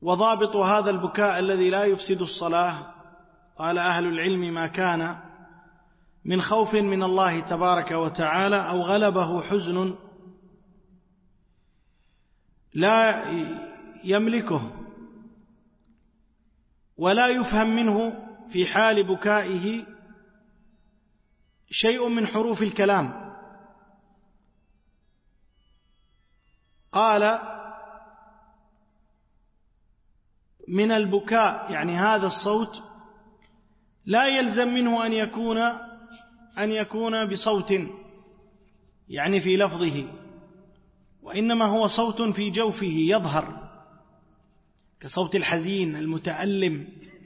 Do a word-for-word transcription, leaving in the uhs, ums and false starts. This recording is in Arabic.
وضابط هذا البكاء الذي لا يفسد الصلاة قال أهل العلم ما كان من خوف من الله تبارك وتعالى أو غلبه حزن لا يملكه ولا يفهم منه في حال بكائه شيء من حروف الكلام. قال من البكاء يعني هذا الصوت لا يلزم منه أن يكون أن يكون بصوت يعني في لفظه، وإنما هو صوت في جوفه يظهر كصوت الحزين المتألم